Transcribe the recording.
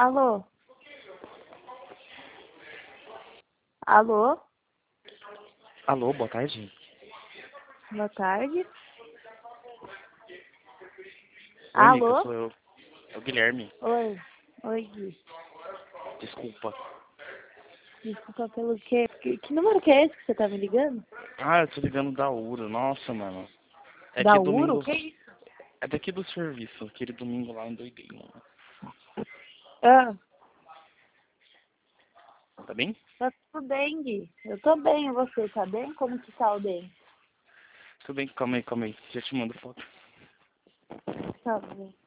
Alô? Alô? Alô, boa tarde. Boa tarde. Oi, Mica, Alô? sou eu. É o Guilherme. Oi. Oi, Gui. Desculpa. Desculpa pelo quê? Que número que é esse que você tá me ligando? Ah, eu tô ligando da URA. Nossa, mano. É Da que Uro? domingo... Que isso? É daqui do serviço. Aquele domingo lá eu endoidei, mano. Ah, Tá bem? tá tudo bem, Gui. Eu tô bem, e você tá bem? Como que tá o bem? Tudo bem, calma aí. Já te mando foto. Tá bem.